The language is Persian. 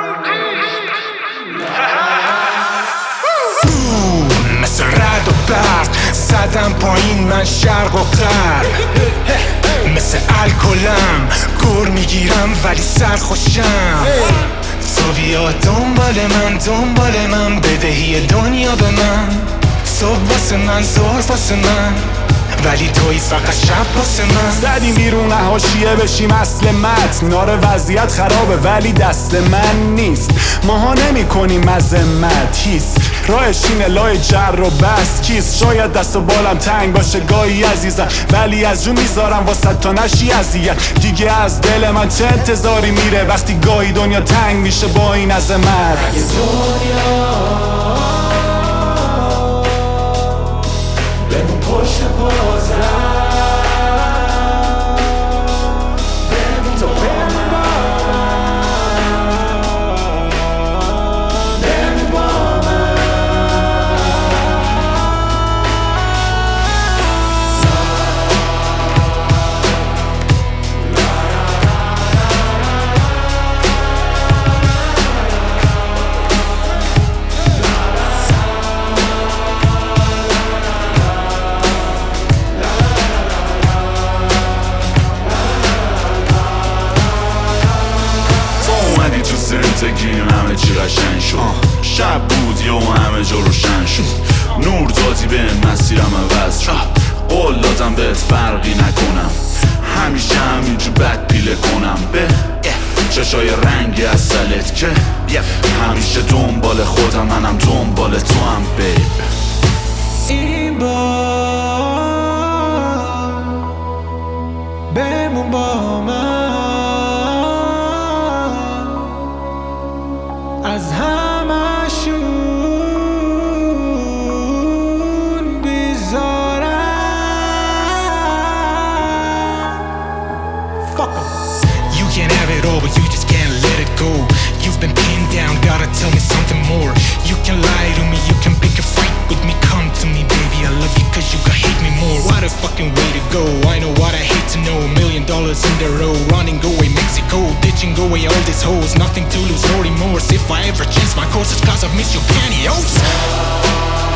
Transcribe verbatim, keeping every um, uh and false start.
مثل رد و برق زدم پایین من شرق و غرب، مثل الکلم گر میگیرم ولی سرخوشم. تو بیا دنبال من دنبال من، بدهی دنیا به من، صبح واسه من ظهر واسه من، ولی توی فقط شب واسه من. زدیم بیرون حاشیه بشیم اصل متن، ناره وضعیت خرابه ولی دست من نیست. ماها نمی کنیم مذمت هیست، راهش اینه لای جر و بس کیست. شاید دست و بالم تنگ باشه گاهی عزیزم، ولی از جون میذارم واسه تا نشی اذیت. دیگه از دل من چه انتظاری میره وقتی گاهی دنیا تنگ میشه با این عظمت. اگه دنیا بمون پشت پازم، بمون با من، بمون با من. زندگیم همه چی قشنگ شد، شب بود یا همه جا روشن شد، نور دادی به مسیرم عوض شد. قول دادم بهت فرقی نکنم، همیشه همینجور بد پیله کنم به چشای رنگی اصلت که همیشه دنبال خودم، منم دنبال تو هم بیب. این بار بمون با من، از همشون بیزارم. Fuck 'em. You can have it all but you just can't let it go. You've been pinned down, gotta tell me something more. You can lie to me, you can pick a fight with me, come to me baby, I love you cause you can hate me more. What a fucking way to go, I know what I hate to know. A million dollars in the row, running away Mexico, ditching away all these hoes, nothing to lose, no remorse. If I ever change my course it's cause I miss your pantyhose.